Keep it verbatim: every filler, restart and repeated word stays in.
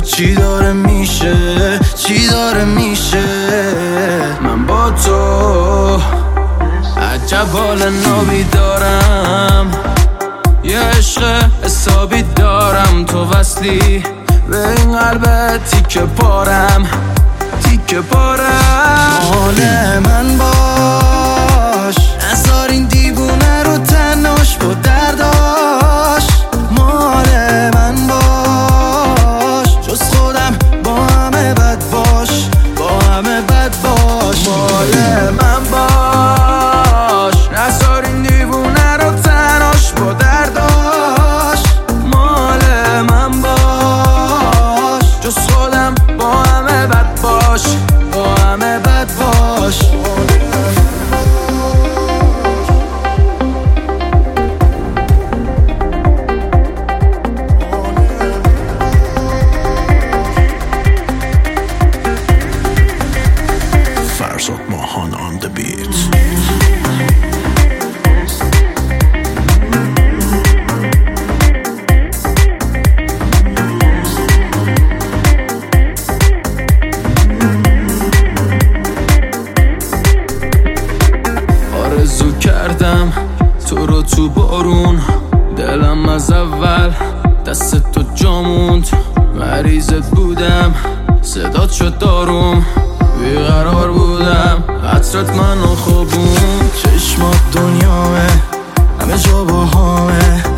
چی داره میشه، چی داره میشه. من با تو عجب حال نابی دارم، یه عشق حسابی دارم. تو وصلی به این قلب تیکه پارم، تیکه پارم. مال من باش، نذار این دیوونه رو تنهاش با درداش. مال من باش، جز خودم با همه بد باش، با همه بد باش. مال من باش، نذار این دیوونه رو تنهاش با درداش. مال من باش، جز خودم با همه بد باش، با همه بد باش. فرزاد ماهان on the beat. آرزو کردم تو رو تو بارون، دلم از اول دست تو جاموند. مریضت بودم صدات شد داروم، بیقرار بودم عطرت منو خوابون. چشمات دنیامه همه جا با همه،